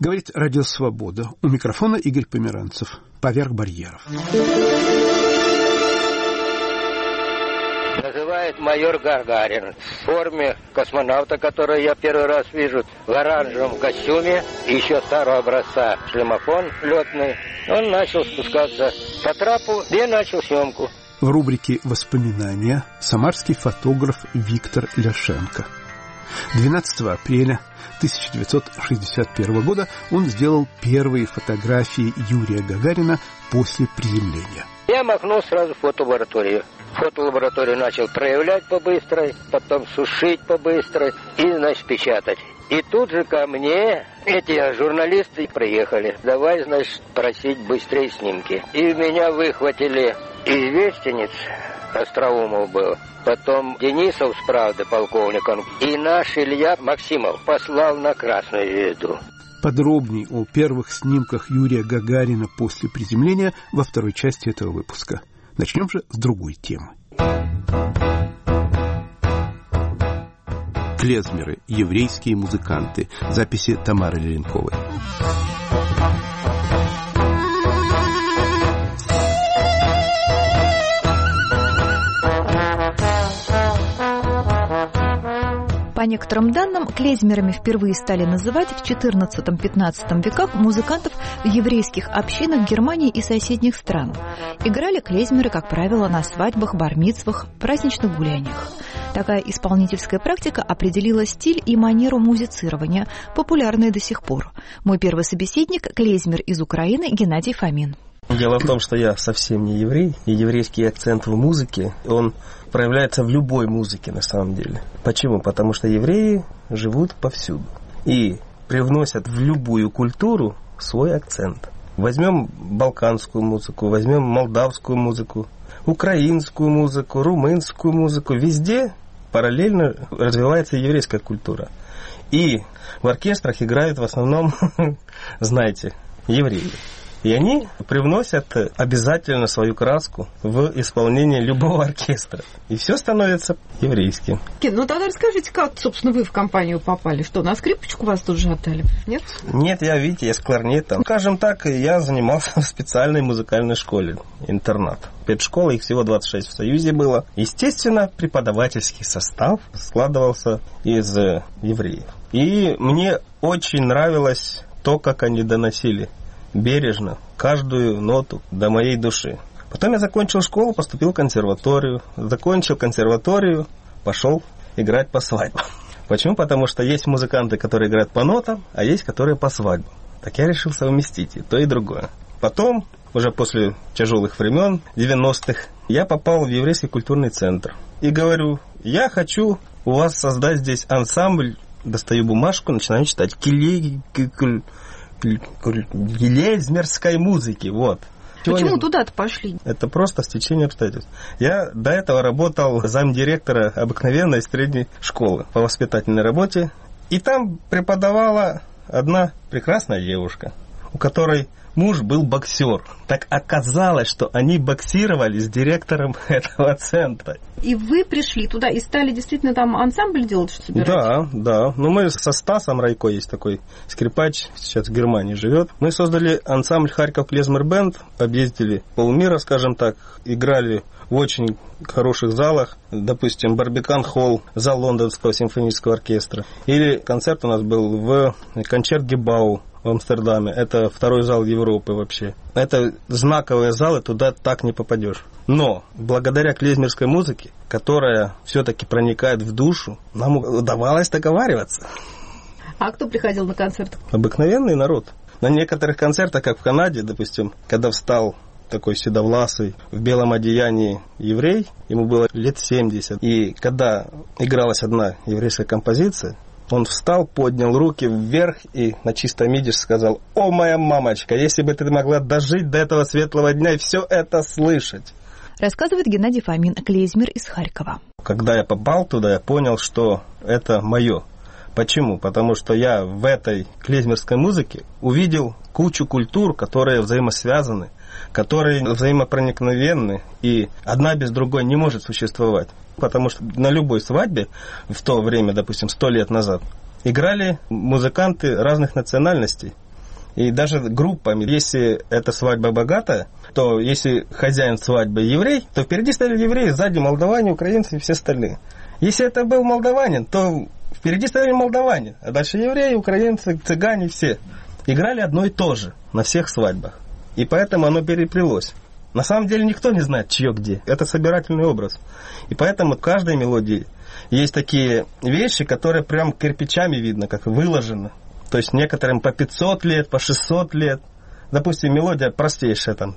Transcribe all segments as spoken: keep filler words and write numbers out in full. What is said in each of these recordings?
Говорит Радио Свобода. У микрофона Игорь Померанцев. Поверх барьеров. Называет майор Гагарин в форме космонавта, которую я первый раз вижу, в оранжевом костюме, еще старого образца шлемофон летный. Он начал спускаться по трапу и начал съемку. В рубрике «Воспоминания» самарский фотограф Виктор Ляшенко. двенадцатого апреля тысяча девятьсот шестьдесят первого года он сделал первые фотографии Юрия Гагарина после приземления. Я махнул сразу в фотолабораторию. Фотолабораторию начал проявлять по-быстрой, потом сушить по-быстрой и, значит, печатать. И тут же ко мне эти журналисты приехали. Давай, значит, просить быстрее снимки. И меня выхватили известенец, Остроумов был, потом Денисов с «Правды» полковником, и наш Илья Максимов послал на Красную Звезду. Подробней о первых снимках Юрия Гагарина после приземления во второй части этого выпуска. Начнем же с другой темы. Клезмеры, еврейские музыканты. Записи Тамары Леренковой. По некоторым данным, клезмерами впервые стали называть в четырнадцатом-пятнадцатом веках музыкантов в еврейских общинах Германии и соседних стран. Играли клезмеры, как правило, на свадьбах, бар-мицвах, праздничных гуляниях. Такая исполнительская практика определила стиль и манеру музицирования, популярные до сих пор. Мой первый собеседник – клезмер из Украины Геннадий Фомин. Дело в том, что я совсем не еврей, и еврейский акцент в музыке, он проявляется в любой музыке на самом деле. Почему? Потому что евреи живут повсюду и привносят в любую культуру свой акцент. Возьмем балканскую музыку, возьмем молдавскую музыку, украинскую музыку, румынскую музыку. Везде параллельно развивается еврейская культура. И в оркестрах играют в основном, знаете, евреи. И они привносят обязательно свою краску в исполнение любого оркестра. И все становится еврейским. Ну тогда расскажите, как, собственно, вы в компанию попали? Что, на скрипочку вас тут же отдали? Нет? Нет, я, видите, я с кларнетом. Скажем так, я занимался в специальной музыкальной школе, интернат. Педшкола, их всего двадцать шесть в Союзе было. Естественно, преподавательский состав складывался из евреев. И мне очень нравилось то, как они доносили бережно каждую ноту до моей души. Потом я закончил школу, поступил в консерваторию. Закончил консерваторию, пошел играть по свадьбам. Почему? Потому что есть музыканты, которые играют по нотам, а есть, которые по свадьбам. Так я решил совместить и то, и другое. Потом, уже после тяжелых времен, девяностых, я попал в еврейский культурный центр. И говорю, я хочу у вас создать здесь ансамбль. Достаю бумажку, начинаю читать. Килей... Клезмерской музыки, вот. Почему Сегодня... туда-то пошли? Это просто стечение обстоятельств. Я до этого работал замдиректора обыкновенной средней школы по воспитательной работе, и там преподавала одна прекрасная девушка, у которой муж был боксер. Так оказалось, что они боксировали с директором этого центра. И вы пришли туда и стали действительно там ансамбль делать, что собирать? Да, да. Ну, мы со Стасом Райко, есть такой скрипач, сейчас в Германии живет. Мы создали ансамбль «Харьков Клезмер Бенд», объездили полмира, скажем так, играли в очень хороших залах, допустим, Барбикан-холл, зал Лондонского симфонического оркестра. Или концерт у нас был в Концерт-Гебау в Амстердаме. Это второй зал Европы вообще. Это знаковые залы, туда так не попадешь. Но благодаря клезмерской музыке, которая все-таки проникает в душу, нам удавалось договариваться. А кто приходил на концерт? Обыкновенный народ. На некоторых концертах, как в Канаде, допустим, когда встал такой седовласый в белом одеянии еврей, ему было лет семьдесят. И когда игралась одна еврейская композиция, он встал, поднял руки вверх и на чистом идиш сказал: «О, моя мамочка, если бы ты могла дожить до этого светлого дня и все это слышать». Рассказывает Геннадий Фомин, клезмер из Харькова. Когда я попал туда, я понял, что это мое. Почему? Потому что я в этой клезмерской музыке увидел кучу культур, которые взаимосвязаны, которые взаимопроникновенны, и одна без другой не может существовать. Потому что на любой свадьбе в то время, допустим, сто лет назад, играли музыканты разных национальностей. И даже группами, если эта свадьба богатая, то если хозяин свадьбы еврей, то впереди стояли евреи, сзади молдаване, украинцы и все остальные. Если это был молдаванин, то впереди стояли молдаване, а дальше евреи, украинцы, цыгане, все. Играли одно и то же на всех свадьбах. И поэтому оно переплелось. На самом деле никто не знает, чье где. Это собирательный образ. И поэтому в каждой мелодии есть такие вещи, которые прям кирпичами видно, как выложено. То есть некоторым по пятьсот лет, по шестьсот лет. Допустим, мелодия простейшая там.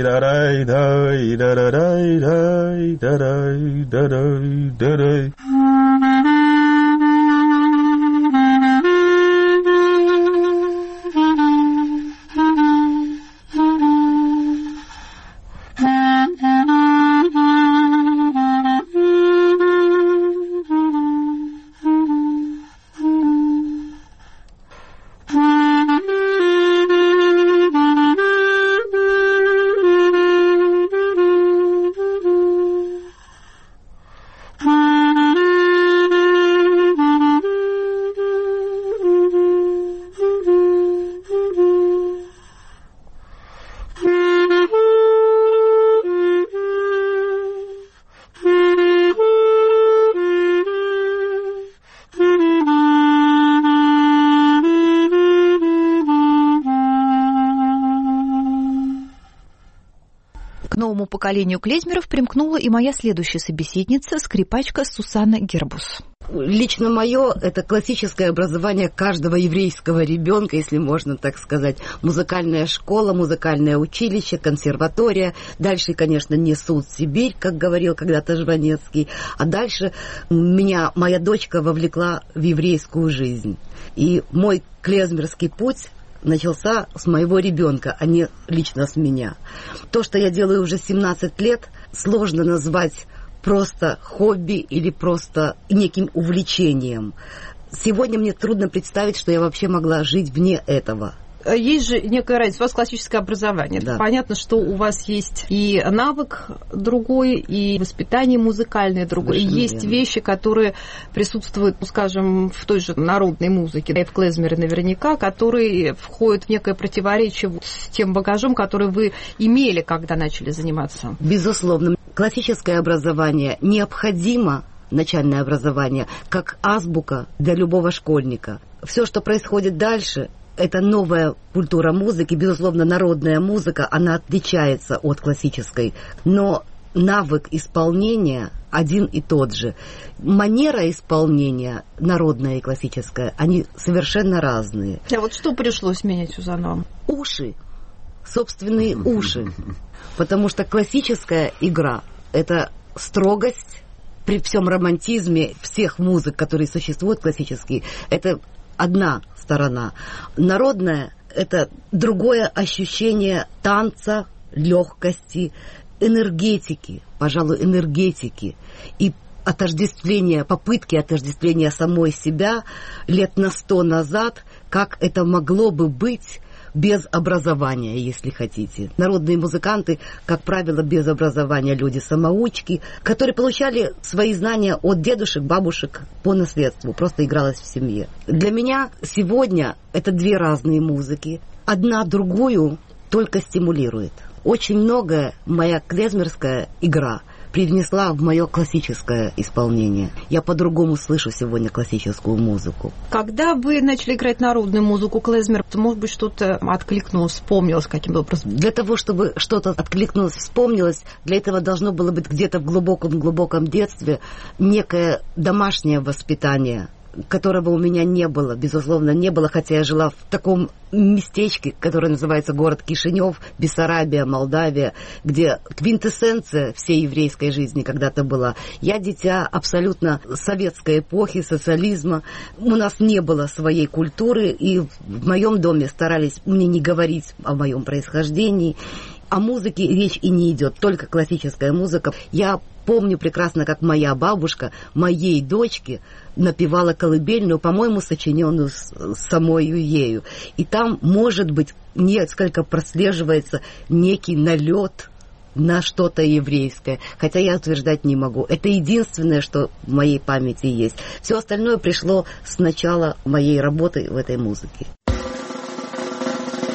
К новому поколению клезмеров примкнула и моя следующая собеседница, скрипачка Сусанна Гербус. Лично мое – это классическое образование каждого еврейского ребенка, если можно так сказать. Музыкальная школа, музыкальное училище, консерватория. Дальше, конечно, не суд Сибирь, как говорил когда-то Жванецкий. А дальше меня моя дочка вовлекла в еврейскую жизнь. И мой клезмерский путь начался с моего ребенка, а не лично с меня. То, что я делаю уже семнадцать лет, сложно назвать просто хобби или просто неким увлечением. Сегодня мне трудно представить, что я вообще могла жить вне этого. Есть же некая разница. У вас классическое образование. Да. Понятно, что у вас есть и навык другой, и воспитание музыкальное другое. И есть верно. Вещи, которые присутствуют, ну, скажем, в той же народной музыке, да и в клезмере наверняка, которые входят в некое противоречие с тем багажом, который вы имели, когда начали заниматься. Безусловно. Классическое образование необходимо, начальное образование, как азбука для любого школьника. Все, что происходит дальше, это новая культура музыки, безусловно, народная музыка, она отличается от классической, но навык исполнения один и тот же. Манера исполнения, народная и классическая, они совершенно разные. А вот что пришлось менять, Сюзанна? Уши, собственные уши, потому что классическая игра – это строгость при всем романтизме всех музык, которые существуют классические, это одна сторона. Народная – это другое ощущение танца, легкости, энергетики, пожалуй, энергетики и отождествления, попытки отождествления самой себя лет на сто назад, как это могло бы быть без образования, если хотите. Народные музыканты, как правило, без образования люди самоучки, которые получали свои знания от дедушек, бабушек по наследству, просто игралось в семье. Для меня сегодня это две разные музыки. Одна другую только стимулирует. Очень многое моя клезмерская игра привнесла в мое классическое исполнение. Я по-другому слышу сегодня классическую музыку. Когда вы начали играть народную музыку, клезмер, то, может быть, что-то откликнулось, вспомнилось каким-то образом? Для того, чтобы что-то откликнулось, вспомнилось, для этого должно было быть где-то в глубоком-глубоком детстве некое домашнее воспитание, которого у меня не было, безусловно, не было, хотя я жила в таком местечке, которое называется город Кишинев, Бессарабия, Молдавия, где квинтэссенция всей еврейской жизни когда-то была. Я дитя абсолютно советской эпохи, социализма. У нас не было своей культуры, и в моем доме старались мне не говорить о моем происхождении. О музыке речь и не идет, только классическая музыка. Я помню прекрасно, как моя бабушка моей дочке напевала колыбельную, по-моему, сочиненную самой ею. И там, может быть, несколько прослеживается некий налет на что-то еврейское. Хотя я утверждать не могу. Это единственное, что в моей памяти есть. Все остальное пришло с начала моей работы в этой музыке.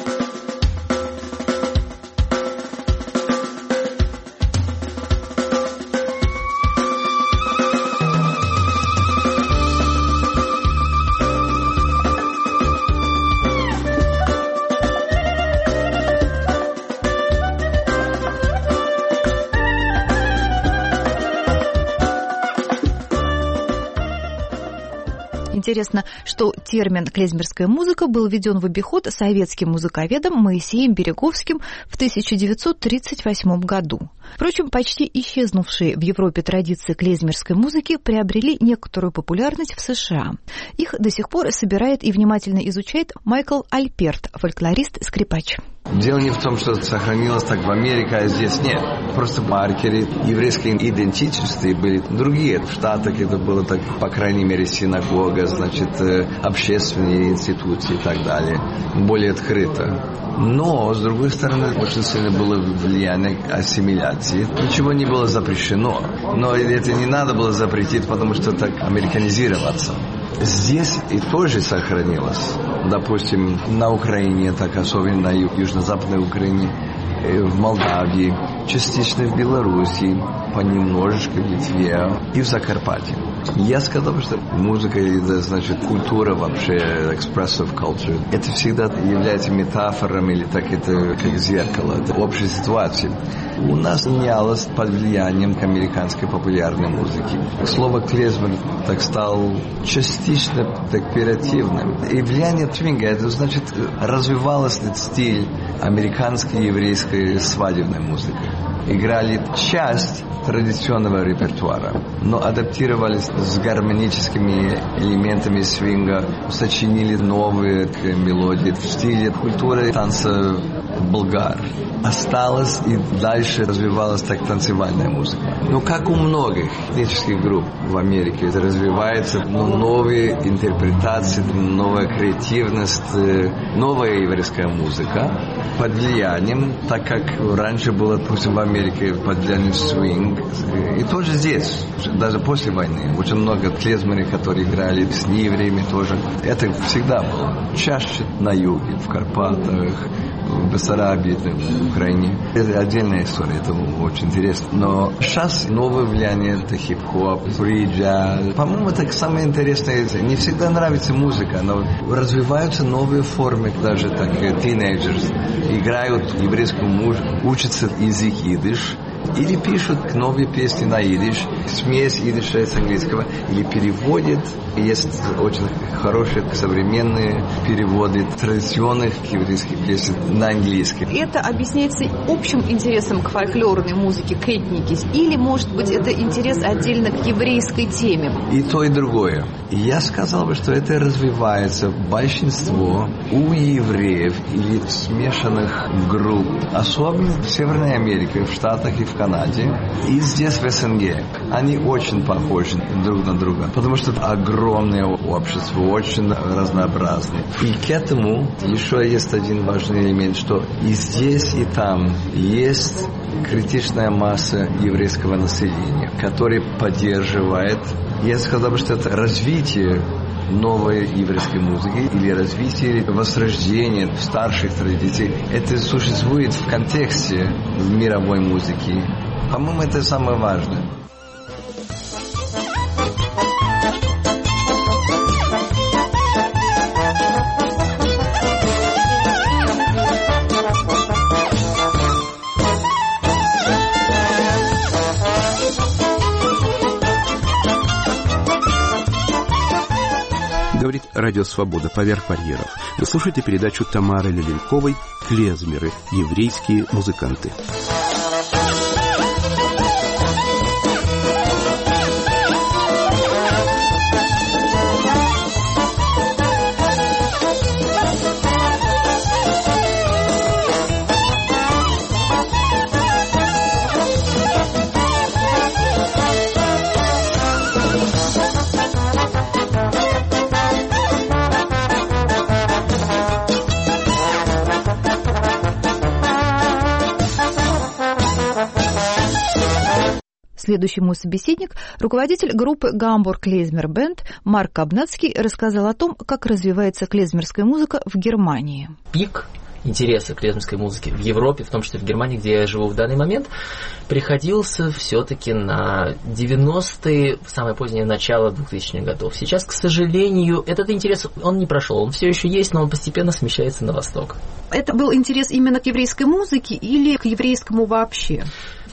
Интересно, что термин «клезмерская музыка» был введен в обиход советским музыковедом Моисеем Береговским в тысяча девятьсот тридцать восьмом году. Впрочем, почти исчезнувшие в Европе традиции клезмерской музыки приобрели некоторую популярность в США. Их до сих пор собирает и внимательно изучает Майкл Альперт, фольклорист-скрипач. Дело не в том, что сохранилось так в Америке, а здесь нет. Просто маркеры еврейской идентичности были другие. В Штатах это было так, по крайней мере, синагога, значит, общественные институции и так далее. Более открыто. Но, с другой стороны, очень сильно было влияние ассимиляции. Ничего не было запрещено. Но это не надо было запретить, потому что так американизироваться. Здесь и тоже сохранилось. Допустим, на Украине, так особенно на южно-западной Украине, в Молдавии, частично в Беларуси, понемножечку в Литве и в Закарпатье. Я сказал, что музыка, это значит культура вообще, expressive culture, это всегда является метафором или так это как зеркало, это общая ситуация. У нас менялось под влиянием американской популярной музыки. Слово клезмер так стал частично так оперативным. И влияние твинга, это значит развивалась этот стиль американской еврейской свадебной музыки. Играли часть традиционного репертуара, но адаптировались с гармоническими элементами свинга, сочинили новые мелодии в стиле культуры танца болгар. Осталась и дальше развивалась так танцевальная музыка. Но как у многих этнических групп в Америке это развивается, но новые интерпретации, новая креативность, новая еврейская музыка под влиянием, так как раньше было, допустим, в Америке под влиянием свинг, и тоже здесь, даже после войны, очень много клезмеров, которые играли с неевреями тоже. Это всегда было. Чаще на юге, в Карпатах, в Бессарабии, в Украине. Это отдельная история, это очень интересно. Но сейчас новое влияние, это хип-хоп, фри-джаз. По-моему, это самое интересное. Не всегда нравится музыка, но развиваются новые формы, даже так, тинейджеры играют еврейскую музыку, учатся язык идиш, или пишут новые песни на идиш, смесь идиша с английского, или переводят. Есть очень хорошие современные переводы традиционных еврейских песен на английский. Это объясняется общим интересом к фольклорной музыке, к этнике, или, может быть, это интерес отдельно к еврейской теме? И то, и другое. Я сказал бы, что это развивается большинство у евреев или смешанных групп, особенно в Северной Америке, в Штатах и в Канаде, и здесь в СНГ. Они очень похожи друг на друга, потому что огромное общество, очень разнообразное. И к этому еще есть один важный элемент, что и здесь, и там есть критичная масса еврейского населения, которая поддерживает, я сказал бы, что это развитие новой еврейской музыки или развитие, возрождение старших традиций. Это существует в контексте мировой музыки. По-моему, это самое важное. Говорит Радио Свобода «Поверх барьеров». Вы слушаете передачу Тамары Леленковой «Клезмеры. Еврейские музыканты». Следующий мой собеседник, руководитель группы «Гамбург Клезмер Бенд» Марк Кабнацкий, рассказал о том, как развивается клезмерская музыка в Германии. Пик интереса к клезмерской музыке в Европе, в том числе в Германии, где я живу в данный момент, приходился все-таки на девяностые, самое позднее начало двухтысячных годов. Сейчас, к сожалению, этот интерес, он не прошел. Он все еще есть, но он постепенно смещается на восток. Это был интерес именно к еврейской музыке или к еврейскому вообще?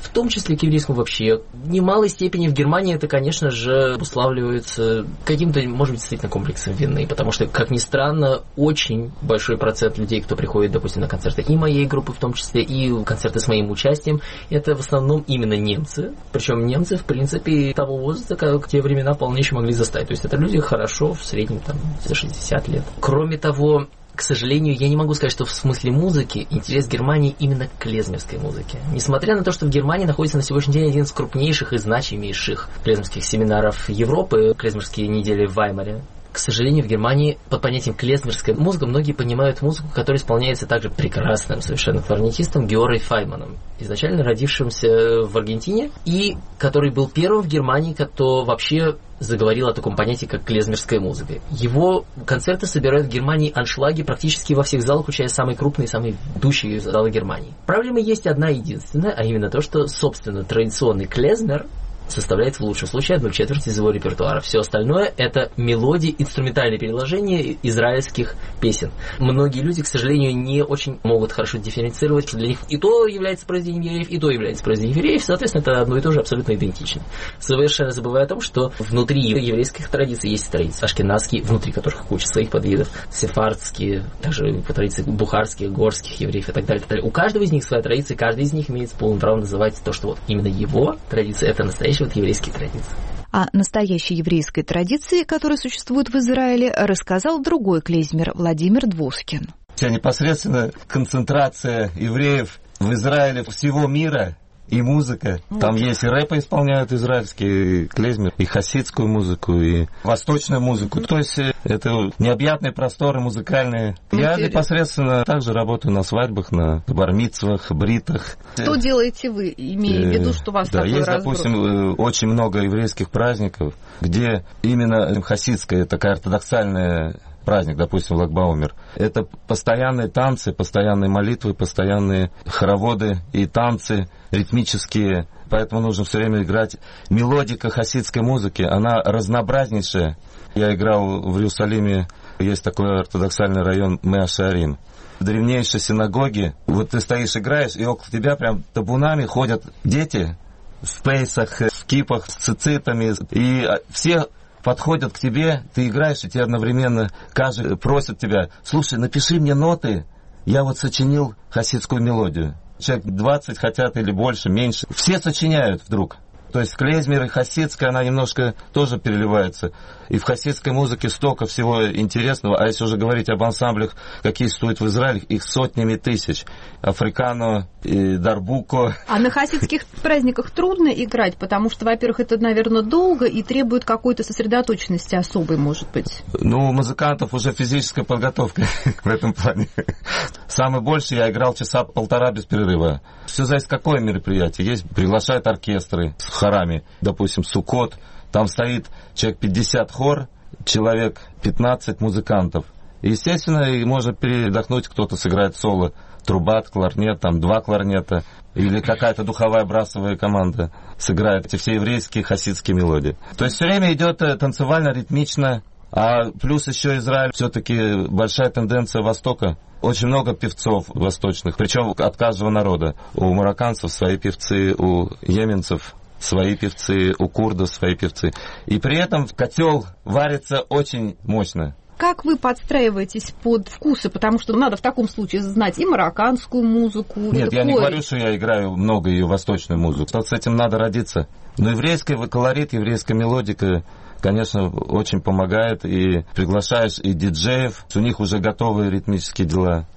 в том числе к еврейскому вообще. В немалой степени в Германии это, конечно же, обуславливается каким-то, может быть, действительно комплексом вины, потому что, как ни странно, очень большой процент людей, кто приходит, допустим, на концерты и моей группы в том числе, и концерты с моим участием, это в основном именно немцы. Причем немцы, в принципе, того возраста, как в те времена вполне еще могли заставить. То есть это люди хорошо, в среднем, там, за шестьдесят лет. Кроме того, к сожалению, я не могу сказать, что в смысле музыки интерес Германии именно к клезмерской музыке. Несмотря на то, что в Германии находится на сегодняшний день один из крупнейших и значимейших клезмерских семинаров Европы, клезмерские недели в Ваймаре, к сожалению, в Германии под понятием клезмерская музыка многие понимают музыку, которая исполняется также прекрасным совершенно кларнетистом Георгом Файманом, изначально родившимся в Аргентине, и который был первым в Германии, кто вообще заговорил о таком понятии, как клезмерская музыка. Его концерты собирают в Германии аншлаги практически во всех залах, включая самые крупные, самые ведущие залы Германии. Проблема есть одна единственная, а именно то, что, собственно, традиционный клезмер составляет в лучшем случае одну четверть из его репертуара. Все остальное — это мелодии, инструментальные переложения израильских песен. Многие люди, к сожалению, не очень могут хорошо дифференцировать, что для них и то является произведением евреев, и то является произведением евреев. Соответственно, это одно и то же абсолютно идентично. Совершенно забывая о том, что внутри еврейских традиций есть традиции ашкеназские, внутри которых куча своих подвидов, сефардские, также по традиции бухарских, горских евреев и так далее, и так далее. У каждого из них своя традиция, каждый из них имеет полное право называть то, что вот именно его традиция — это настоящая вот еврейские традиции. О настоящей еврейской традиции, которая существует в Израиле, рассказал другой клезмер Владимир Двускин. Вся непосредственно концентрация евреев в Израиле всего мира и музыка. Там есть и рэпы исполняют израильские, и клезмер, и хасидскую музыку, и восточную музыку. То есть это необъятные просторы музыкальные. Я непосредственно также работаю на свадьбах, на бар-мицвах, бритах. Что делаете вы, имея в виду, что у вас да, такой есть, разброс? допустим, очень много еврейских праздников, где именно хасидская, такая ортодоксальная праздник, допустим, Лагбаумер. Это постоянные танцы, постоянные молитвы, постоянные хороводы и танцы ритмические. Поэтому нужно все время играть. Мелодика хасидской музыки, она разнообразнейшая. Я играл в Иерусалиме, есть такой ортодоксальный район Меа-Шаарим. В древнейшей синагоге, вот ты стоишь, играешь, и около тебя прям табунами ходят дети в пейсах, в кипах, с цицитами, и все подходят к тебе, ты играешь, и тебе одновременно каждый просит тебя: слушай, напиши мне ноты, я вот сочинил хасидскую мелодию. Человек двадцать хотят или больше, меньше. Все сочиняют вдруг. То есть клезмер и хасидская, она немножко тоже переливается. И в хасидской музыке столько всего интересного. А если уже говорить об ансамблях, какие существуют в Израиле, их сотнями тысяч. Африкано, и Дарбуко. А на хасидских праздниках трудно играть, потому что, во-первых, это, наверное, долго и требует какой-то сосредоточенности особой, может быть. Ну, у музыкантов уже физическая подготовка в этом плане. Самый больший я играл часа полтора без перерыва. Все зависит, какое мероприятие. Есть, приглашают оркестры с хорами, допустим, Суккот. Там стоит человек пятьдесят хор, человек пятнадцать музыкантов. И, естественно, и можно передохнуть, кто-то сыграет соло, трубат, кларнет, там два кларнета, или какая-то духовая брасовая команда сыграет эти все еврейские хасидские мелодии. То есть все время идет танцевально, ритмично. А плюс еще Израиль, все-таки большая тенденция Востока. Очень много певцов восточных, причем от каждого народа. У марокканцев свои певцы, у йеменцев свои певцы, у курдов свои певцы. И при этом котел варится очень мощно. Как вы подстраиваетесь под вкусы? Потому что надо в таком случае знать и марокканскую музыку. Нет, я не говорю, что я играю много и восточную музыку. Вот с этим надо родиться. Но еврейский колорит, еврейская мелодика, конечно, очень помогает. И приглашаешь и диджеев, у них уже готовые ритмические дела.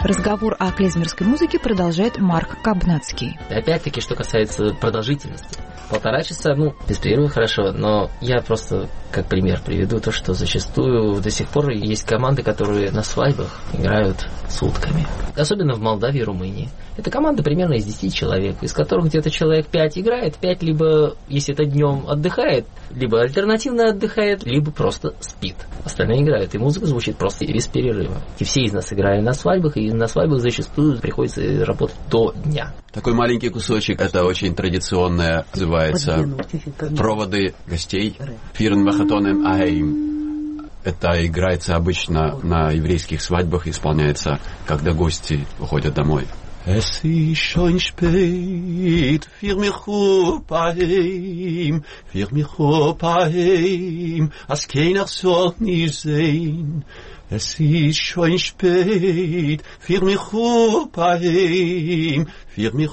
Разговор о клезмерской музыке продолжает Марк Кабнацкий. Опять-таки, что касается продолжительности. Полтора часа, ну, без перерыва хорошо, но я просто как пример приведу то, что зачастую до сих пор есть команды, которые на свадьбах играют сутками. Особенно в Молдавии и Румынии. Это команда примерно из десяти человек, из которых где-то человек пять играет, пять либо, если это днем, отдыхает, либо альтернативно отдыхает, либо просто спит. Остальные играют, и музыка звучит просто без перерыва. И все из нас играли на свадьбах, и на свадьбах зачастую приходится работать до дня. Такой маленький кусочек, это очень традиционное, называется «Проводы гостей». «Фирн махатонем ахейм». Это играется обычно на еврейских свадьбах, исполняется, когда гости уходят домой. Es ist schon spät, für mich heim, für mich heim, als keiner soll nicht sehen. Es ist schon spät, für mich heim, für mich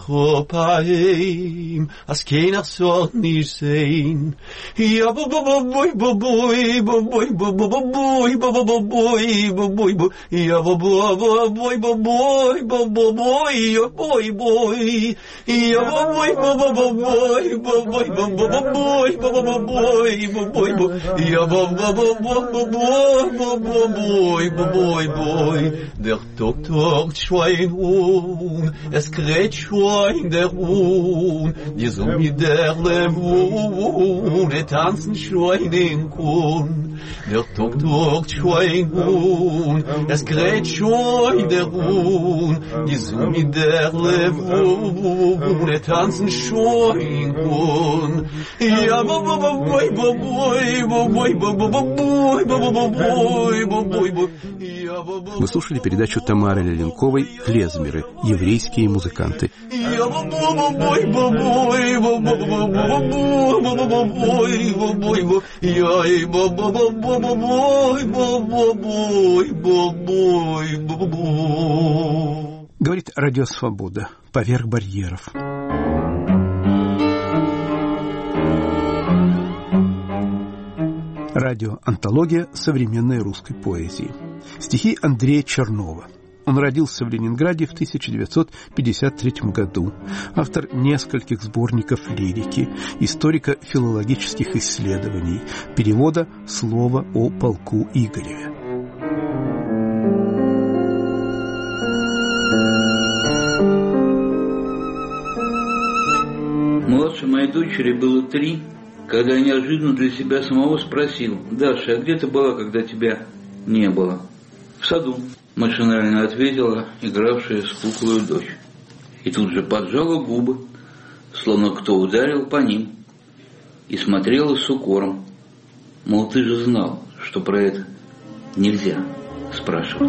heim, als keiner soll nicht sehen. Ja, bo bo bo boy, bo boy, bo boy, bo bo bo boy, bo bo bo boy, bo boy, bo ja bo bo bo boy, bo boy, bo bo boy, ja boy boy, ja bo boy, bo bo bo boy, bo boy, bo bo bo boy, bo bo bo boy, bo boy, bo ja bo bo bo bo boy, bo bo boy. Boy, boy, boy, der Doktor schwein un, es kräht schwein der un, die Summe der Levun, der tanzen schwein in kun, der Doktor schwein un, es kräht schwein der un, die Summe der Levun, der tanzen schwein kun, ja, bo bo bo boy, bo boy, bo boy, bo bo bo boy, bo bo bo boy, bo boy, bo. Вы слушали передачу Тамары Леленковой «Клезмеры. Еврейские музыканты». Говорит Радио Свобода. Поверх барьеров. Радиоантология современной русской поэзии. Стихи Андрея Чернова. Он родился в Ленинграде в тысяча девятьсот пятьдесят третьем году. Автор нескольких сборников лирики, историко-филологических исследований, перевода «Слова о полку Игореве». Младшей моей дочери было три, когда я неожиданно для себя самого спросил: «Даша, а где ты была, когда тебя не было?» «В саду», — машинально ответила игравшая с куклой дочь. И тут же поджала губы, словно кто ударил по ним, и смотрела с укором. Мол, ты же знал, что про это нельзя спрашивать.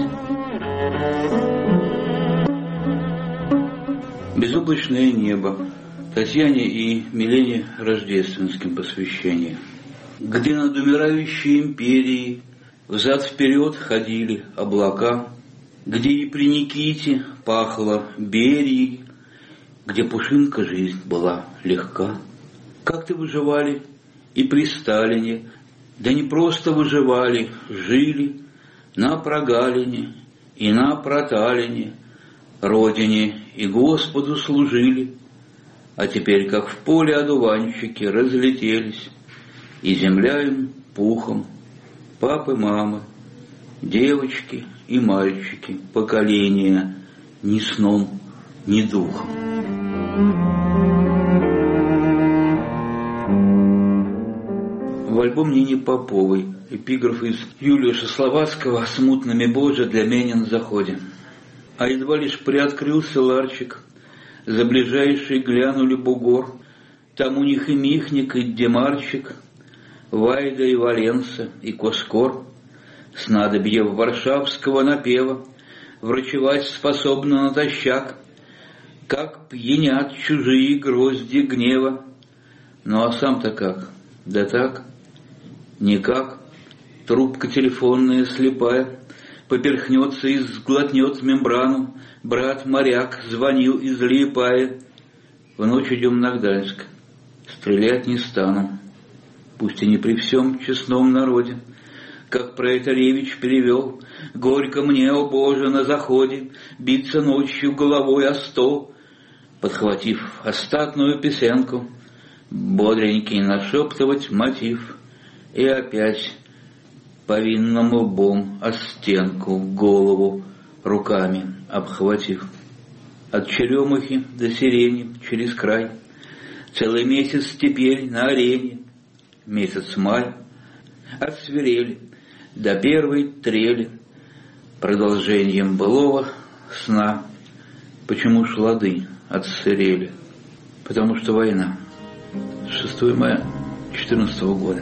Безоблачное небо. Татьяне и Милене Рождественским посвящение. Где над умирающей империей взад-вперед ходили облака, где и при Никите пахло Берией, где пушинка жизнь была легка. Как-то выживали и при Сталине, да не просто выживали, жили на прогалине и на проталине, Родине и Господу служили. А теперь, как в поле одуванчики, разлетелись, и земля им пухом, папы, мамы, девочки и мальчики, поколения, ни сном, ни духом. В альбом Нини Поповой эпиграф из Юлиуша Словацкого «Смутными Боже для меня на заходе». А едва лишь приоткрылся ларчик, за ближайший глянули бугор, там у них и Михник, и Демарчик, Вайда и Валенса, и Коскор, снадобье варшавского напева, врачевать способно натощак, как пьянят чужие грозди гнева. Ну а сам-то как? Да так, никак, трубка телефонная слепая, поперхнется и сглотнет мембрану. Брат-моряк звонил из Лиепая. В ночь идем на Гданьск. Стрелять не стану. Пусть и не при всем честном народе. как Проэтаревич перевел: «Горько мне, о Боже, на заходе биться ночью головой о стол», подхватив остатную песенку, бодренький нашептывать мотив и опять повинным лбом о стенку голову руками обхватив. От черемухи до сирени через край целый месяц теперь на арене, месяц май, от свирели до первой трели, продолжением былого сна. Почему ж лады отсырели? Потому что война. шестого мая четырнадцатого года.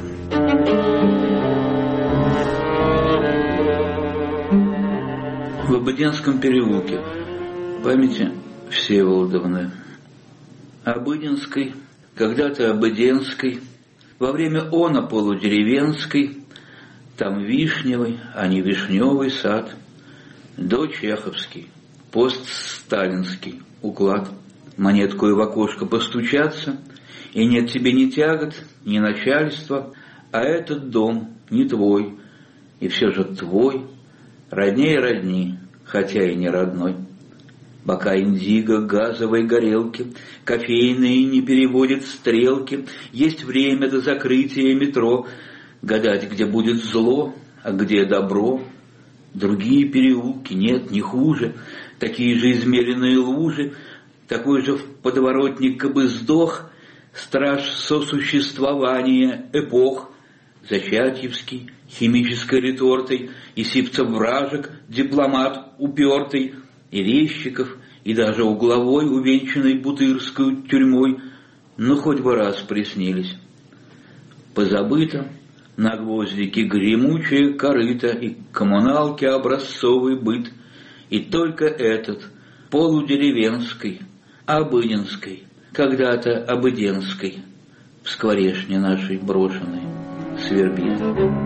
В Обыденском переулке памяти Всеволодовны. Обыденской, когда-то Обыденской, во время она полудеревенской, там вишневый, а не вишневый сад, до чеховский, постсталинский уклад, монеткою в окошко постучаться, и нет тебе ни тягот, ни начальства, а этот дом не твой, и все же твой, роднее родни, хотя и не родной. Бока индиго, газовой горелки, кофейные не переводят стрелки, есть время до закрытия метро, гадать, где будет зло, а где добро. Другие переулки, нет, не хуже, такие же измеренные лужи, такой же в подворотник бы сдох, страж сосуществования эпох, Зачатьевский, химической ретортой, и Сивцев-Вражек, дипломат упертый, и Резчиков, и даже угловой, увенчанный Бутырскую тюрьмой, ну хоть бы раз приснились. Позабыто на гвоздике гремучее корыто и коммуналки образцовый быт, и только этот полудеревенской, обыденской, когда-то обыденской, в скворечне нашей брошенной свербит.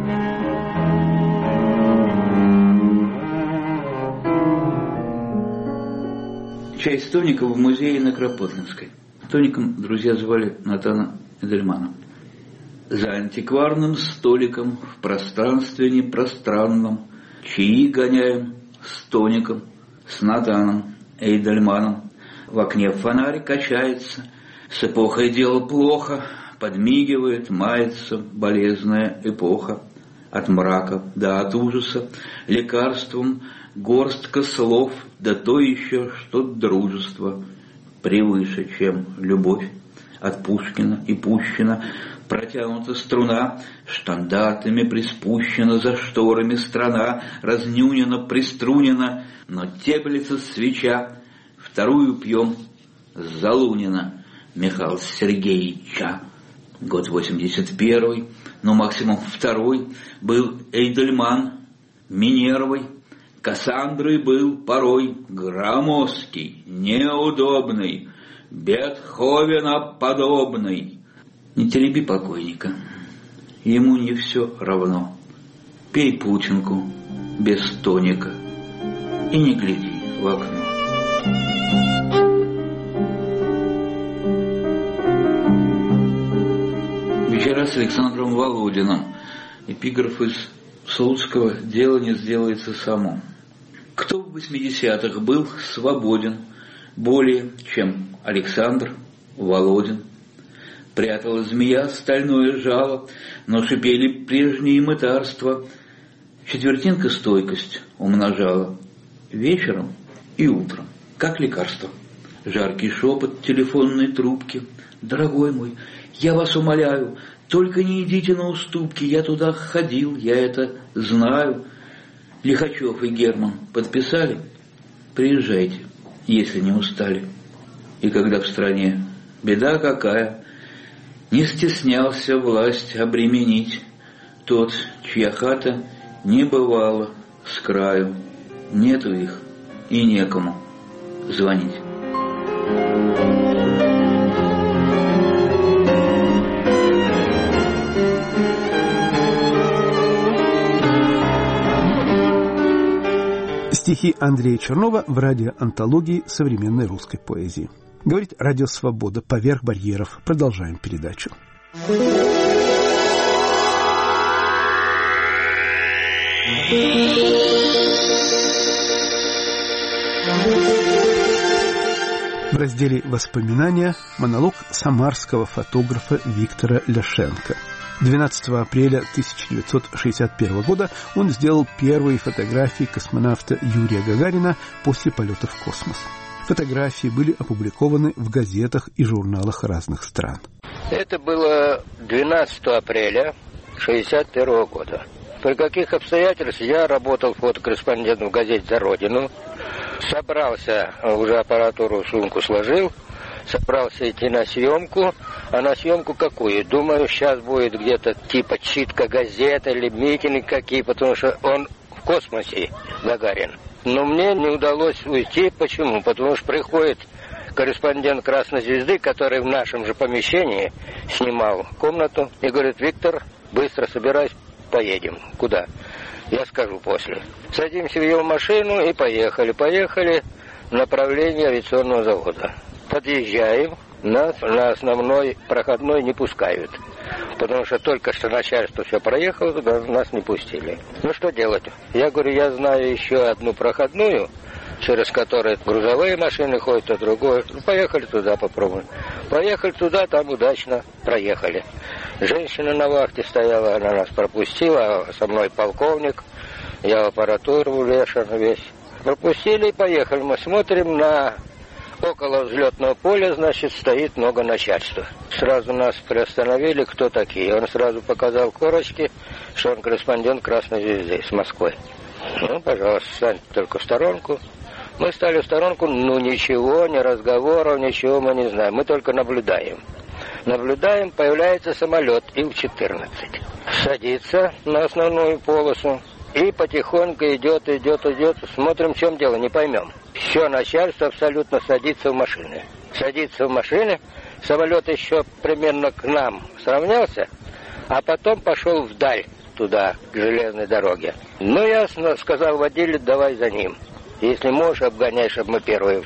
Чай с тоником в музее на Кропоткинской. Тоником друзья звали Натана Эдельмана. За антикварным столиком в пространстве непространном чаи гоняем с тоником, с Натаном Эйдельманом. В окне фонарь качается, с эпохой дело плохо, подмигивает, мается болезная эпоха. От мрака да от ужаса лекарством горстка слов, да то еще, что дружество превыше, чем любовь. От Пушкина и Пущина протянута струна, штандартами приспущена за шторами страна, разнюнена, приструнена, но теплится свеча. Вторую пьем Залунина Михаила Сергеевича. Год восемьдесят первый, ну максимум второй, был Эйдельман Минервой. Кассандрой был порой громоздкий, неудобный, Бетховена подобный. Не тереби покойника, ему не все равно. Пей пученку без тоника и не гляди в окно. Вечера с Александром Володиным. Эпиграф из Слуцкого «Дело не сделается само». Кто в восьмидесятых был свободен более, чем Александр Володин? Прятала змея стальное жало, но шипели прежние мытарства. Четвертинка стойкость умножала вечером и утром, как лекарство. Жаркий шепот телефонной трубки: «Дорогой мой, я вас умоляю, только не идите на уступки, я туда ходил, я это знаю». Лихачев и Герман подписали: «Приезжайте, если не устали». И когда в стране беда какая, не стеснялся власть обременить тот, чья хата не бывала с краю, нету их и некому звонить. Стихи Андрея Чернова в радиоантологии современной русской поэзии. Говорит Радио Свобода, поверх барьеров. Продолжаем передачу. В разделе «Воспоминания» монолог самарского фотографа Виктора Ляшенко. двенадцатого апреля тысяча девятьсот шестьдесят первого года он сделал первые фотографии космонавта Юрия Гагарина после полета в космос. Фотографии были опубликованы в газетах и журналах разных стран. Это было двенадцатого апреля шестьдесят первого года. При каких обстоятельствах я работал фотокорреспондентом в газете «За Родину». Собрался, уже аппаратуру в сумку сложил, собрался идти на съемку. А на съемку какую? Думаю, сейчас будет где-то типа читка газеты или митинг какие, потому что он в космосе, Гагарин. Но мне не удалось уйти. Почему? Потому что приходит корреспондент «Красной звезды», который в нашем же помещении снимал комнату, и говорит: Виктор, быстро собирайся, поедем. Куда? Я скажу после. Садимся в его машину и поехали. Поехали в направлении авиационного завода. Подъезжаем, нас на основной проходной не пускают. Потому что только что начальство все проехало, туда нас не пустили. Ну что делать? Я говорю, я знаю еще одну проходную, через которую грузовые машины ходят, а другое. Ну, поехали туда, попробуем. Поехали туда, там удачно проехали. Женщина на вахте стояла, она нас пропустила, а со мной полковник, я в аппаратуру увешан весь. Пропустили и поехали. Мы смотрим, на около взлетного поля, значит, стоит много начальства. Сразу нас приостановили, кто такие. Он сразу показал корочки, что он корреспондент «Красной звезды» с Москвы. Ну, пожалуйста, встаньте только в сторонку. Мы стали в сторонку, ну ничего, ни разговоров, ничего мы не знаем. Мы только наблюдаем. Наблюдаем, появляется самолет Ил четырнадцать. Садится на основную полосу и потихоньку идет, идет, идет. Смотрим, в чем дело, не поймем. Все начальство абсолютно садится в машины. Садится в машины, самолет еще примерно к нам сравнялся, а потом пошел вдаль туда, к железной дороге. Ну, ясно, сказал водитель, давай за ним. Если можешь, обгоняй, чтобы мы первые.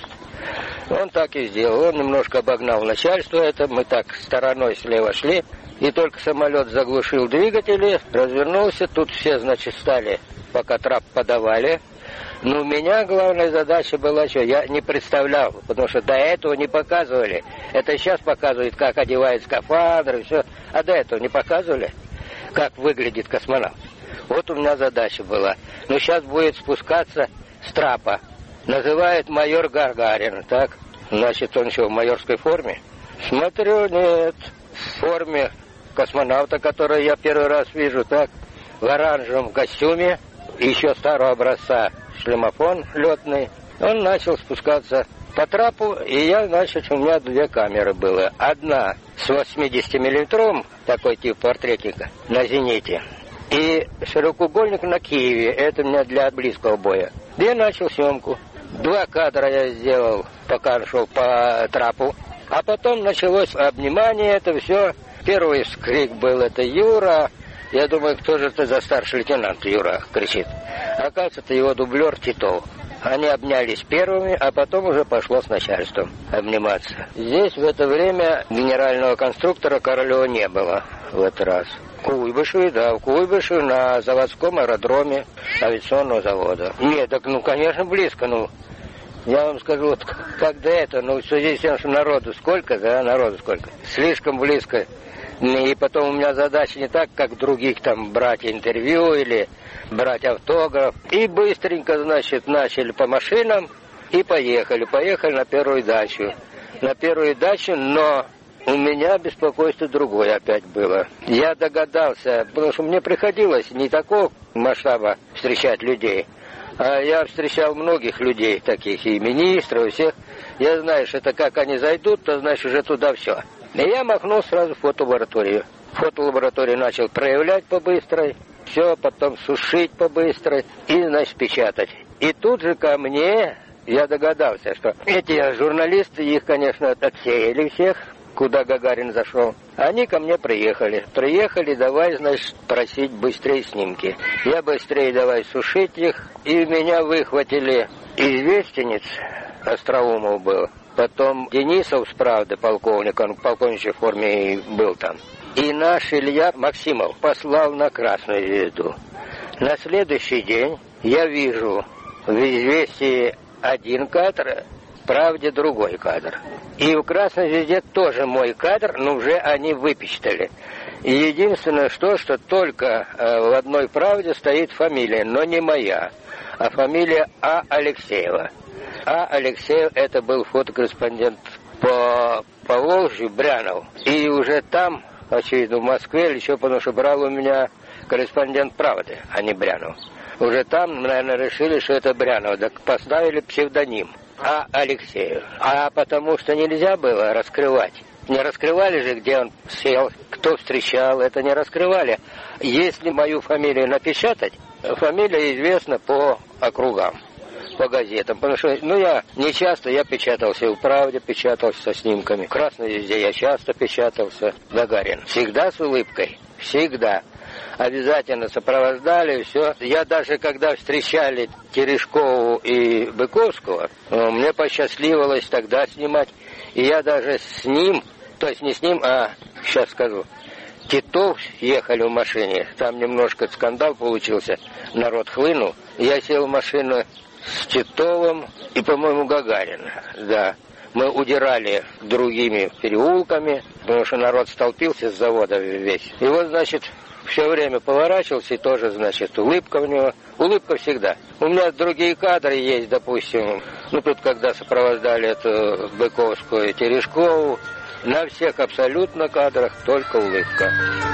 Он так и сделал. Он немножко обогнал начальство. Это мы так стороной слева шли. И только самолет заглушил двигатели, развернулся. Тут все, значит, стали, пока трап подавали. Но у меня главная задача была, что я не представлял, потому что до этого не показывали. Это сейчас показывают, как одевают скафандры и все. А до этого не показывали, как выглядит космонавт. Вот у меня задача была. Но сейчас будет спускаться с трапа. Называет майор Гагарин, так? Значит, он что, в майорской форме? Смотрю, нет, в форме космонавта, который я первый раз вижу, так? В оранжевом костюме, еще старого образца шлемофон летный. Он начал спускаться по трапу, и я, значит, у меня две камеры было. Одна с восьмидесятимиллиметровым, такой тип портретника, на «Зените». И широкоугольник на Киеве, это у меня для близкого боя. Я начал съемку. Два кадра я сделал, пока шел по трапу. А потом началось обнимание, это все. Первый скрик был, это Юра. Я думаю, кто же это за старший лейтенант Юра кричит. Оказывается, это его дублер Титов. Они обнялись первыми, а потом уже пошло с начальством обниматься. Здесь в это время генерального конструктора Королева не было в этот раз. В Куйбышеве, да, в Куйбышеве на заводском аэродроме авиационного завода. Нет, так, ну, конечно, близко, ну. Я вам скажу, вот как до этого, ну, в связи с тем, что народу сколько, да, народу сколько, слишком близко. И потом у меня задача не так, как других, там, брать интервью или брать автограф. И быстренько, значит, начали по машинам и поехали. Поехали на первую дачу. На первую дачу, но у меня беспокойство другое опять было. Я догадался, потому что мне приходилось не такого масштаба встречать людей, а я встречал многих людей таких, и министров, и всех. Я знаю, что это как они зайдут, то, значит, уже туда все. И я махнул сразу в фотолабораторию. Фотолабораторию начал проявлять по-быстрой, все, потом сушить по-быстрой и, значит, печатать. И тут же ко мне я догадался, что эти журналисты, их, конечно, отсеяли всех, куда Гагарин зашел. Они ко мне приехали. Приехали, давай, значит, просить быстрее снимки. Я быстрее давай сушить их. И меня выхватили известенец, Остроумов был. Потом Денисов с «Правды», полковник, он в полковничьей форме и был там. И наш Илья Максимов послал на Красную звезду. На следующий день я вижу в «Известии» один кадр, в «Правде» другой кадр. И в «Красной звезде» тоже мой кадр, но уже они выпечатали. И единственное, что, что только э, в одной «Правде» стоит фамилия, но не моя, а фамилия А. Алексеева. А. Алексеев — это был фотокорреспондент по Поволжью, Брянов. И уже там, очевидно, в Москве, или еще потому что брал у меня корреспондент «Правды», а не Брянов. Уже там, наверное, решили, что это Брянов, так поставили псевдоним А. Алексеев. А потому что нельзя было раскрывать. Не раскрывали же, где он сел, кто встречал, это не раскрывали. Если мою фамилию напечатать, фамилия известна по округам, по газетам. Потому что, ну, я не часто, я печатался в «Правде», печатался со снимками. В «Красной звезде» я часто печатался. Гагарин. Всегда с улыбкой. Всегда. Обязательно сопровождали, все. Я даже, когда встречали Терешкову и Быковского, мне посчастливилось тогда снимать. И я даже с ним, то есть не с ним, а, сейчас скажу, Титов ехали в машине. Там немножко скандал получился, народ хлынул. Я сел в машину с Титовым и, по-моему, Гагарин, да. Мы удирали другими переулками, потому что народ столпился с завода весь. И вот, значит, все время поворачивался, и тоже, значит, улыбка у него. Улыбка всегда. У меня другие кадры есть, допустим. Ну, тут, когда сопровождали эту Быковскую и Терешкову, на всех абсолютно кадрах только улыбка.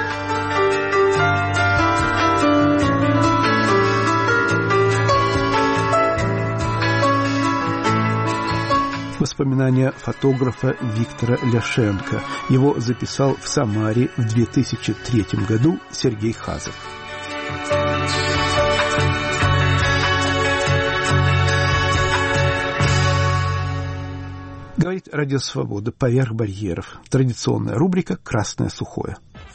Воспоминания фотографа Виктора Ляшенко. Его записал в Самаре в две тысячи третьем году Сергей Хазов. Говорит Радио Свобода «Поверх барьеров». Традиционная рубрика «Красное сухое».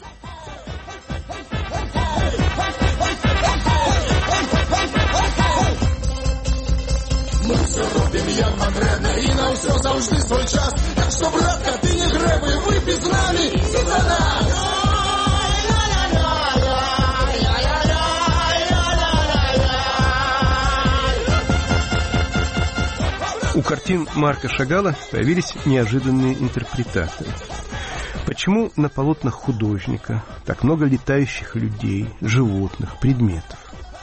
Мы все робим як потрібно, і на все завжди свій час. Так що, братка, ти не греби, випій з нами і за нас. У картин Марка Шагала появились неожиданные интерпретации. Почему на полотнах художника так много летающих людей, животных, предметов?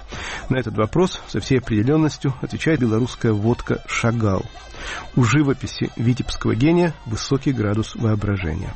На этот вопрос со всей определенностью отвечает белорусская водка «Шагал». У живописи витебского гения высокий градус воображения.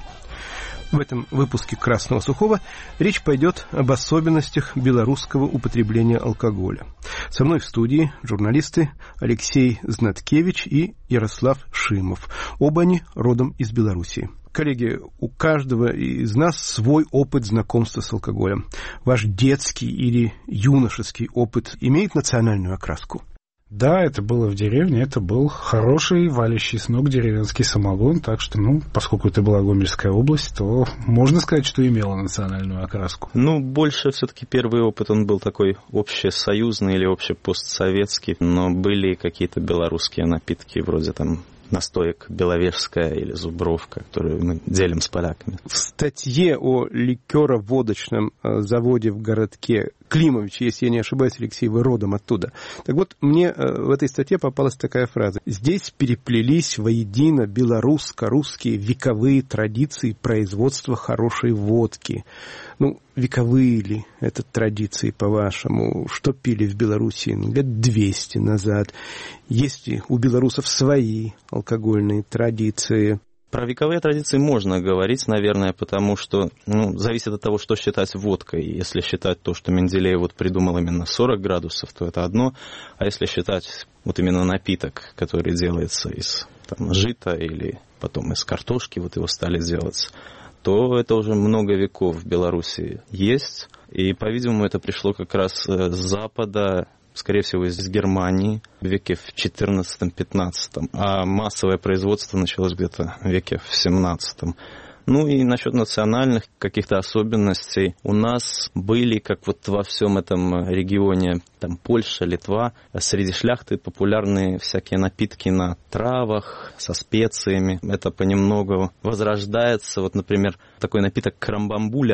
В этом выпуске «Красного сухого» речь пойдет об особенностях белорусского употребления алкоголя. Со мной в студии журналисты Алексей Знаткевич и Ярослав Шимов. Оба они родом из Белоруссии. Коллеги, у каждого из нас свой опыт знакомства с алкоголем. Ваш детский или юношеский опыт имеет национальную окраску? Да, это было в деревне, это был хороший, валящий с ног деревенский самогон, так что, ну, поскольку это была Гомельская область, то можно сказать, что имело национальную окраску. Ну, больше все-таки первый опыт, он был такой общесоюзный или общепостсоветский, но были какие-то белорусские напитки, вроде там настоек Беловежская или Зубровка, которую мы делим с поляками. В статье о ликероводочном заводе в городке Климович, если я не ошибаюсь, Алексей, вы родом оттуда. Так вот, мне в этой статье попалась такая фраза. Здесь переплелись воедино белорусско-русские вековые традиции производства хорошей водки. Ну, вековые ли это традиции, по-вашему? Что пили в Белоруссии лет двести назад? Есть ли у белорусов свои алкогольные традиции? Про вековые традиции можно говорить, наверное, потому что, ну, зависит от того, что считать водкой. Если считать то, что Менделеев вот придумал именно сорок градусов, то это одно. А если считать вот именно напиток, который делается из там, жита или потом из картошки, вот его стали делать, то это уже много веков в Беларуси есть. И, по-видимому, это пришло как раз с Запада, скорее всего, из Германии в веке в четырнадцатом-пятнадцатом, а массовое производство началось где-то в веке в семнадцатом. Ну и насчет национальных каких-то особенностей. У нас были, как вот во всем этом регионе, там Польша, Литва, среди шляхты популярны всякие напитки на травах, со специями. Это понемногу возрождается. Вот, например, такой напиток крамбамбуля.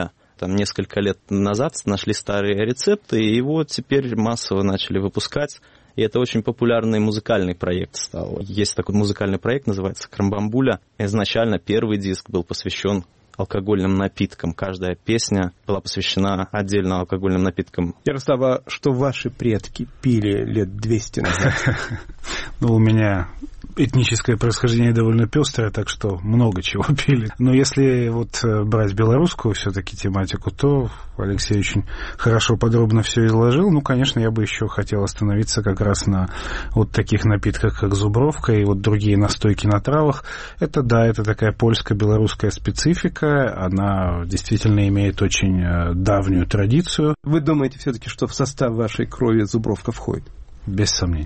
там несколько лет назад нашли старые рецепты, и его теперь массово начали выпускать. И это очень популярный музыкальный проект стал. Есть такой музыкальный проект, называется «Крамбамбуля». Изначально первый диск был посвящен алкогольным напиткам. Каждая песня была посвящена отдельно алкогольным напиткам. Ярослав, а что ваши предки пили лет двести назад? Ну, у меня этническое происхождение довольно пестрое, так что много чего пили. Но если вот брать белорусскую все-таки тематику, то Алексей очень хорошо, подробно все изложил. Ну, конечно, я бы еще хотел остановиться как раз на вот таких напитках, как зубровка и вот другие настойки на травах. Это, да, это такая польско-белорусская специфика. Она действительно имеет очень давнюю традицию. Вы думаете все-таки, что в состав вашей крови зубровка входит? Без сомнений.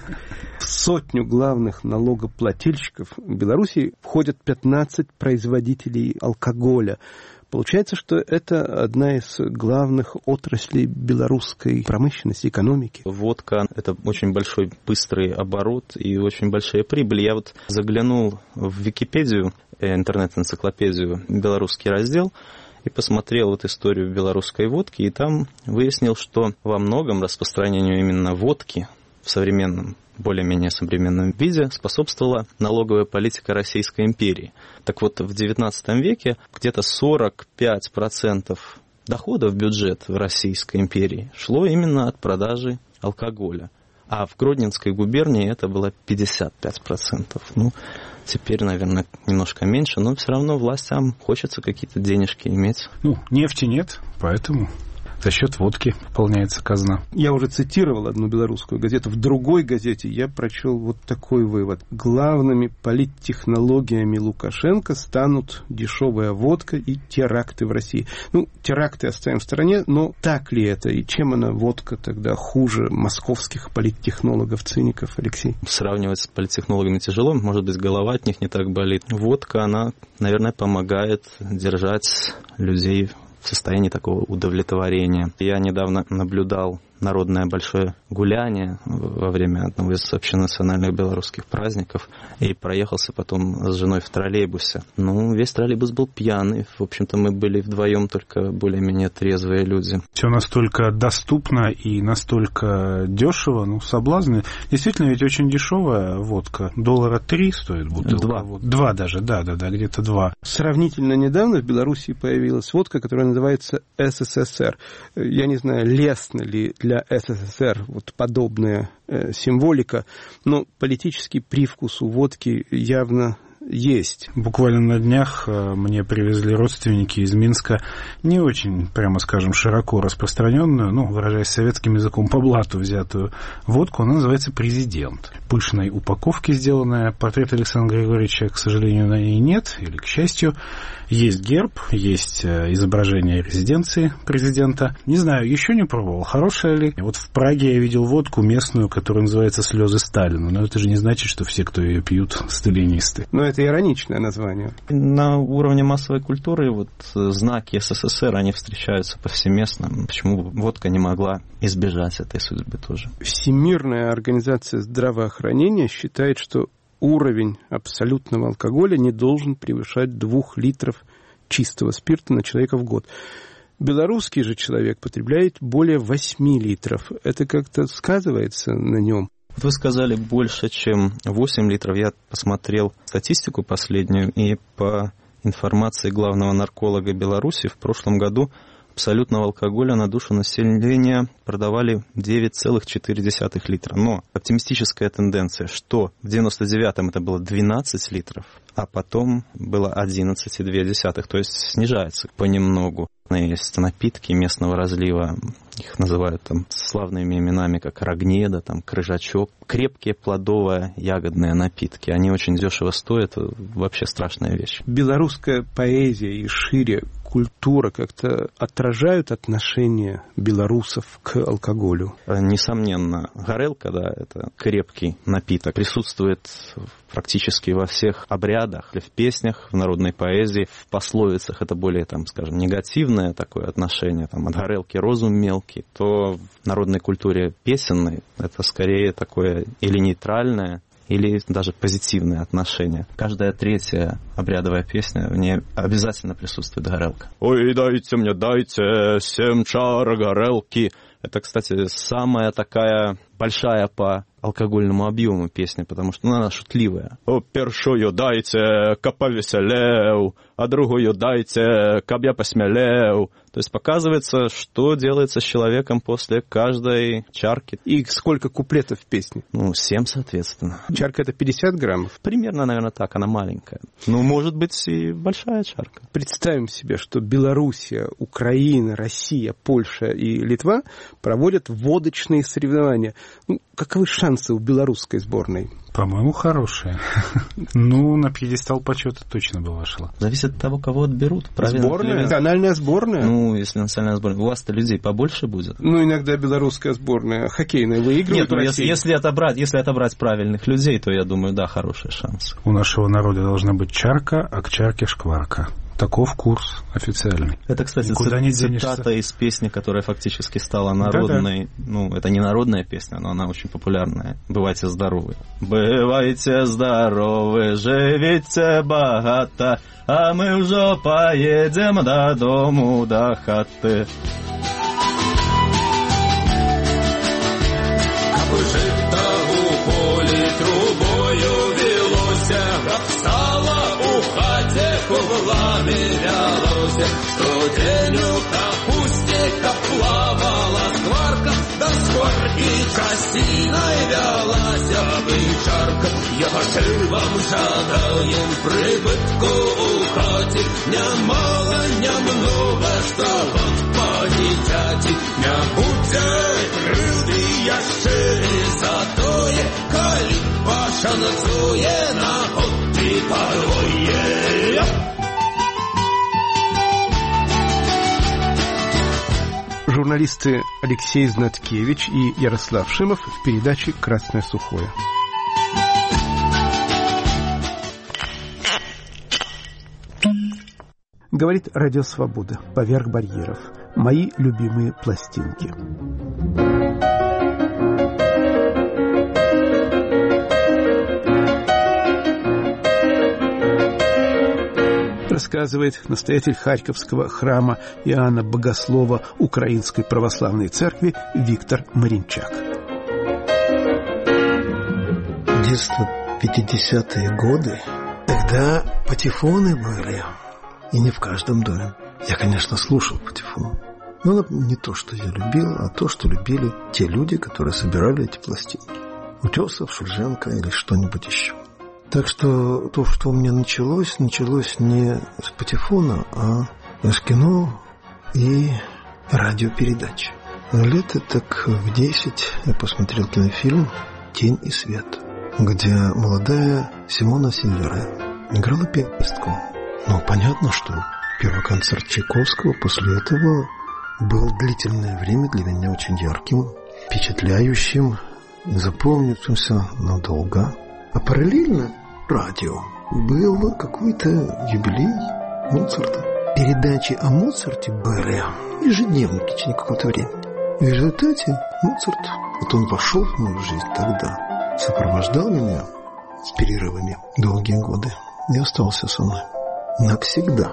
В сотню главных налогоплательщиков Беларуси входят пятнадцать производителей алкоголя. Получается, что это одна из главных отраслей белорусской промышленности, экономики. Водка – это очень большой быстрый оборот и очень большая прибыль. Я вот заглянул в Википедию, интернет-энциклопедию, белорусский раздел, и посмотрел вот историю белорусской водки, и там выяснил, что во многом распространению именно водки в современном, более-менее современном виде способствовала налоговая политика Российской империи. Так вот, в девятнадцатом веке где-то сорок пять процентов доходов в бюджет в Российской империи шло именно от продажи алкоголя. А в Гродненской губернии это было пятьдесят пять процентов. Ну, теперь, наверное, немножко меньше, но все равно властям хочется какие-то денежки иметь. Ну, нефти нет, поэтому за счет водки пополняется казна. Я уже цитировал одну белорусскую газету. В другой газете я прочел вот такой вывод. Главными политтехнологиями Лукашенко станут дешевая водка и теракты в России. Ну, теракты оставим в стороне, но так ли это? И чем она, водка, тогда хуже московских политтехнологов-циников, Алексей? Сравнивать с политтехнологами тяжело. Может быть, голова от них не так болит. Водка, она, наверное, помогает держать людей в состоянии такого удовлетворения. Я недавно наблюдал народное большое гуляние во время одного из общенациональных белорусских праздников и проехался потом с женой в троллейбусе. Ну, весь троллейбус был пьяный. В общем-то, мы были вдвоем только более-менее трезвые люди. Все настолько доступно и настолько дешево, ну, соблазны. Действительно, ведь очень дешевая водка. Доллара три стоит бутылка. Два. Два даже, да-да-да, где-то два. Сравнительно недавно в Беларуси появилась водка, которая называется СССР. Я не знаю, лестно ли для СССР вот подобная э, символика, но политический привкус у водки явно есть. Буквально на днях мне привезли родственники из Минска не очень, прямо скажем, широко распространенную, ну, выражаясь советским языком, по блату взятую водку. Она называется «Президент». Пышной упаковки сделанная. Портрет Александра Григорьевича, к сожалению, на ней нет, или к счастью. Есть герб, есть изображение резиденции президента. Не знаю, еще не пробовал, хорошая ли. Вот в Праге я видел водку местную, которая называется «Слезы Сталина». Но это же не значит, что все, кто ее пьют, сталинисты. Но это ироничное название. На уровне массовой культуры вот знаки СССР, они встречаются повсеместно. Почему водка не могла избежать этой судьбы тоже? Всемирная организация здравоохранения считает, что уровень абсолютного алкоголя не должен превышать двух литров чистого спирта на человека в год. Белорусский же человек потребляет более восьми литров. Это как-то сказывается на нем? Вы сказали больше, чем восемь литров. Я посмотрел статистику последнюю, и по информации главного нарколога Беларуси в прошлом году абсолютного алкоголя на душу населения продавали девять целых четыре десятых литра. Но оптимистическая тенденция, что в девяносто девятом это было двенадцать литров, а потом было одиннадцать целых две десятых, то есть снижается понемногу. Есть напитки местного разлива, их называют там славными именами, как рогнеда, там, крыжачок. Крепкие плодово-ягодные напитки, они очень дешево стоят, вообще страшная вещь. Белорусская поэзия и шире культура как-то отражают отношение белорусов к алкоголю? Несомненно. Горелка, да, это крепкий напиток, присутствует практически во всех обрядах, в песнях, в народной поэзии, в пословицах это более, там, скажем, негативное такое отношение, там, от горелки розум мелкий, то в народной культуре песенной это скорее такое или нейтральное, или даже позитивное отношение. Каждая третья обрядовая песня, в ней обязательно присутствует горелка. «Ой, дайте мне, дайте семь чар горелки». Это, кстати, самая такая большая по алкогольному объему песня, потому что ну, она шутливая. «О, першую дайте, ка повеселел, а другую дайте, каб я посмелел». То есть показывается, что делается с человеком после каждой чарки. И сколько куплетов в песне? Ну, семь, соответственно. Чарка — это пятьдесят граммов? Примерно, наверное, так, она маленькая. Ну, может быть, и большая чарка. Представим себе, что Белоруссия, Украина, Россия, Польша и Литва проводят водочные соревнования. Ну, каковы шансы у белорусской сборной? По-моему, хорошие. Ну, на пьедестал почета точно бы вошла. Зависит от того, кого отберут. Сборная? Национальная сборная? Ну, если национальная сборная. У вас-то людей побольше будет? Ну, иногда белорусская сборная хоккейная выигрывает. Нет, ну, если, если, отобрать, если отобрать правильных людей, то, я думаю, да, хороший шанс. У нашего народа должна быть чарка, а к чарке шкварка. Таков курс официальный. Это, кстати, Никуда ци- не цитата из песни, которая фактически стала народной. Да-да. Ну, это не народная песня, но она очень популярная. «Бывайте здоровы». «Бывайте здоровы, живите богато, а мы уже поедем до дому, до хаты». Кабы жито у полі трубою велося, как сало у хате круглами вялося, что день у капусте как плавала скварка, до скварки косиной вялася вычарка. Я вам жадаем прибытку у хате, не мало, не много, что вот по дитяти не будет крылды яшчэ затое, калі пашанцуе на год и порое. Журналисты Алексей Знаткевич и Ярослав Шимов в передаче «Красное сухое». Говорит Радио Свобода. Поверх барьеров. Мои любимые пластинки. Рассказывает настоятель Харьковского храма Иоанна Богослова Украинской Православной Церкви Виктор Маринчак. Детство, пятидесятые годы, тогда патефоны были, и не в каждом доме. Я, конечно, слушал патефон, но не то, что я любил, а то, что любили те люди, которые собирали эти пластинки. Утесов, Шульженко или что-нибудь еще. Так что то, что у меня началось, началось не с патефона, а с кино и радиопередач. Лет так в десять я посмотрел кинофильм «Тень и свет», где молодая Симона Сильвере играла пианистку. Ну, понятно, что первый концерт Чайковского после этого был длительное время для меня очень ярким, впечатляющим, запомнившимся надолго. А параллельно радио был какой-то юбилей Моцарта. Передачи о Моцарте были ежедневно в течение какого-то времени. И в результате Моцарт, вот он вошел в мою жизнь тогда, сопровождал меня с перерывами долгие годы и остался со мной навсегда.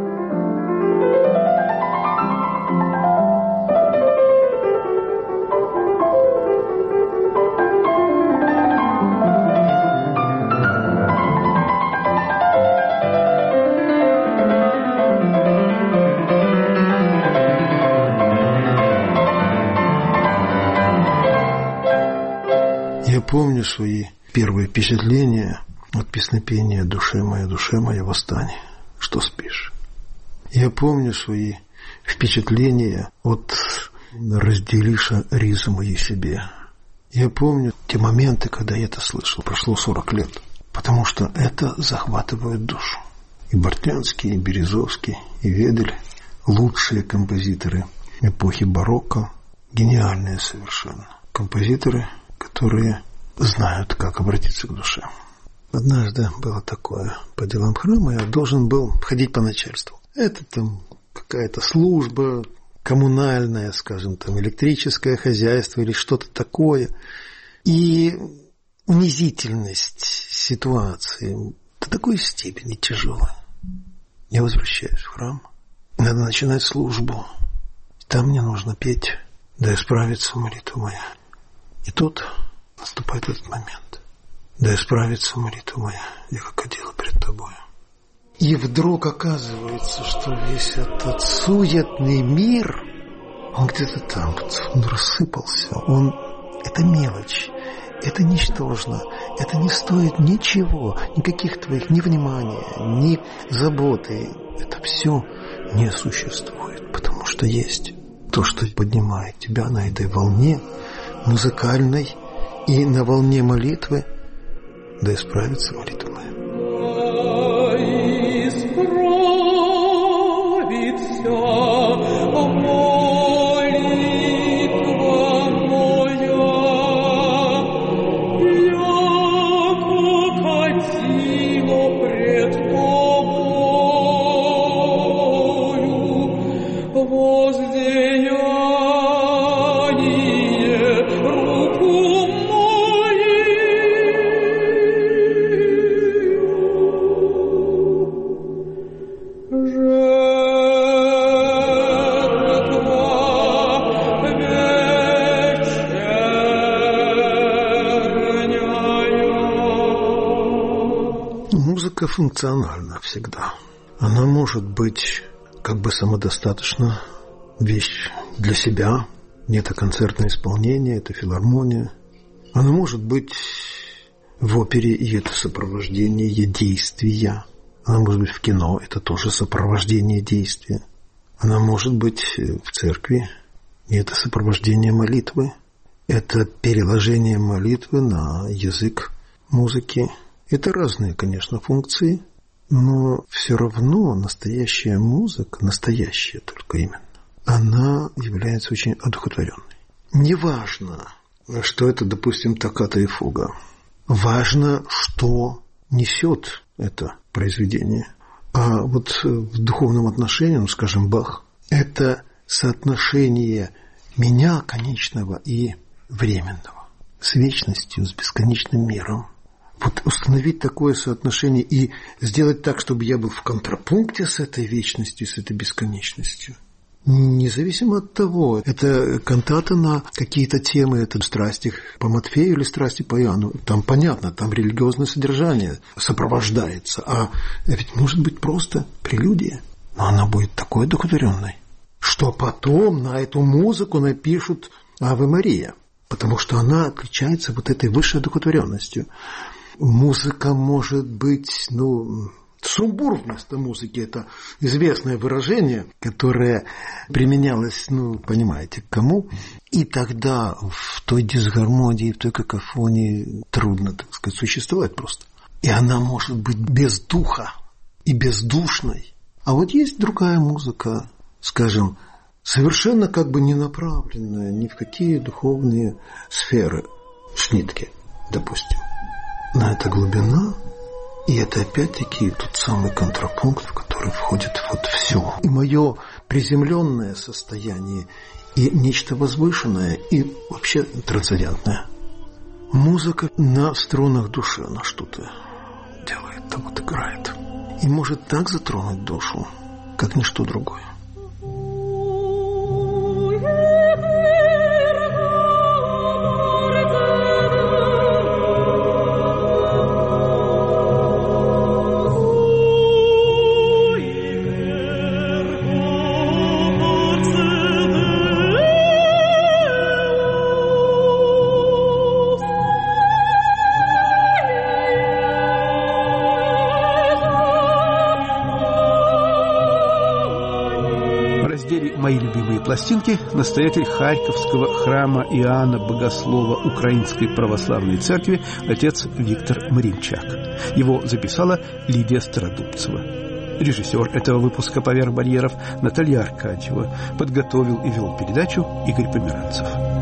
Я помню свои первые впечатления от песнопения «Душе моя, душе моя, восстань, что спишь». Я помню свои впечатления от «Разделиша ризу моей себе». Я помню те моменты, когда я это слышал. Прошло сорок лет. Потому что это захватывает душу. И Бортнянский, и Березовский, и Ведель – лучшие композиторы эпохи барокко. Гениальные совершенно. Композиторы, которые знают, как обратиться к душе. Однажды было такое. По делам храма я должен был ходить по начальству. Это там какая-то служба коммунальная, скажем, там электрическое хозяйство или что-то такое. И унизительность ситуации до такой степени тяжелое. Я возвращаюсь в храм. Надо начинать службу. Там мне нужно петь, да исправится молитва моя. И тут наступает этот момент. Да исправится молитва моя, я как одела пред тобою. И вдруг оказывается, что весь этот суетный мир, он где-то там, он рассыпался, он... Это мелочь, это ничтожно, это не стоит ничего, никаких твоих ни внимания, ни заботы. Это все не существует, потому что есть то, что поднимает тебя на этой волне музыкальной и на волне молитвы. Да исправится молитва моя. Музыка функциональна всегда. Она может быть как бы самодостаточна, вещь для себя. Это концертное исполнение, это филармония. Она может быть в опере, и это сопровождение действия. Она может быть в кино, это тоже сопровождение действия. Она может быть в церкви, и это сопровождение молитвы. Это переложение молитвы на язык музыки. Это разные, конечно, функции, но все равно настоящая музыка, настоящая только именно, она является очень одухотворенной. Неважно, что это, допустим, токката и фуга. Важно, что несет это произведение. А вот в духовном отношении, ну, скажем, Бах, это соотношение меня, конечного, и временного, с вечностью, с бесконечным миром. Вот установить такое соотношение и сделать так, чтобы я был в контрапункте с этой вечностью, с этой бесконечностью. Независимо от того, это кантата на какие-то темы, это страсти по Матфею или страсти по Иоанну. Там понятно, там религиозное содержание сопровождается. А ведь может быть просто прелюдия. Но она будет такой одухотворенной, что потом на эту музыку напишут «Аве Мария», потому что она отличается вот этой высшей одухотворенностью. Музыка может быть, ну, сумбур вместо музыки. Это известное выражение, которое применялось, ну, понимаете, к кому. И тогда в той дисгармонии, в той какофонии трудно, так сказать, существовать просто. И она может быть без духа и бездушной. А вот есть другая музыка, скажем, совершенно как бы не направленная ни в какие духовные сферы. Шнитке, допустим. Но это глубина, и это опять-таки тот самый контрапункт, в который входит вот все. И мое приземленное состояние, и нечто возвышенное, и вообще трансцендентное. Музыка на струнах души, она что-то делает, так вот играет. И может так затронуть душу, как ничто другое. «Мои любимые пластинки» настоятель Харьковского храма Иоанна Богослова Украинской Православной Церкви отец Виктор Маримчак. Его записала Лидия Стародубцева. Режиссер этого выпуска «Поверх барьеров» Наталья Аркадьева. Подготовил и вел передачу Игорь Померанцев.